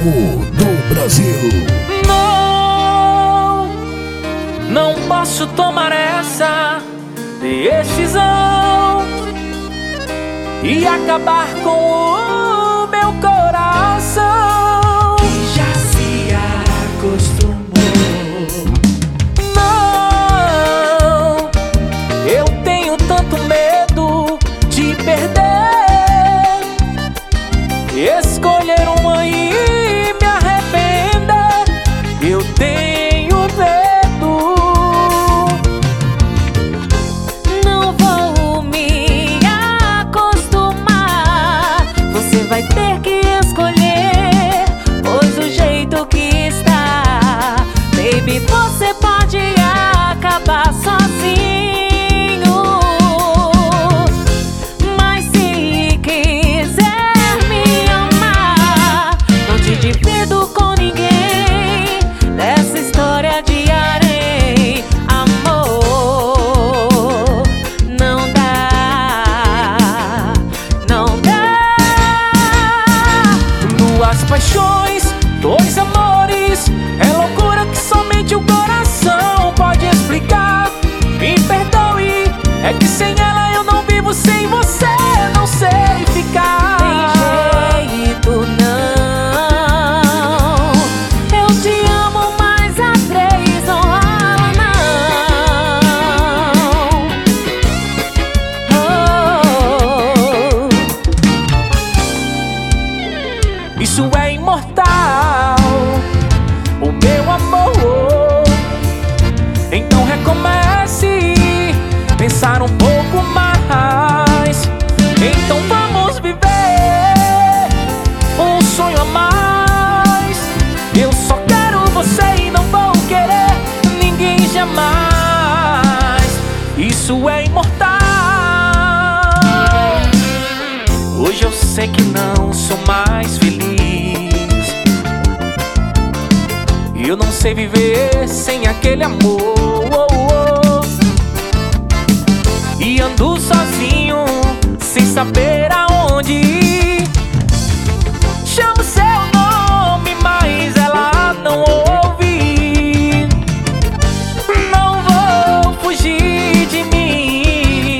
ritmo do Brasil. Não, não posso tomar essa decisão e acabar com o meu coração que já se acostumou. Não, eu tenho tanto medo de perder, escolher uma e me arrepender. Eu tenho medo. Não vou me acostumar. Você vai ter que escolher, pois o jeito que está, baby, você pode acabar sozinho. Mas se quiser me amar, não te divido com ninguém dessa história de harém. Amor, não dá, não dá. Duas paixões, dois amores, é loucura que somente o coração pode explicar. Me perdoe, é que sem ela eu não vivo, sem você não sei ficar. Tem jeito não, eu te amo, mas a três não rola não. Isso é imortal, o meu amor. Então recomece, pensar um pouco mais. Então vamos viver um sonho a mais. Eu só quero você e não vou querer ninguém jamais. Isso é imortal. Hoje eu sei que não sou mais feliz, eu não sei viver sem aquele amor. E ando sozinho, sem saber aonde ir. Chamo seu nome, mas ela não ouve. Não vou fugir de mim,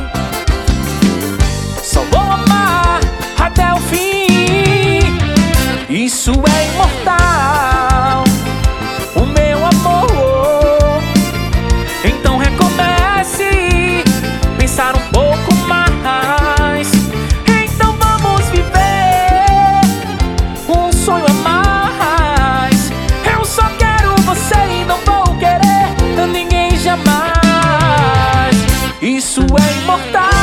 só vou amar até o fim. Isso é imortal, o meu amor. Então recomece, pensar um pouco mais. Então vamos viver um sonho a mais. Eu só quero você e não vou querer ninguém jamais. Isso é imortal.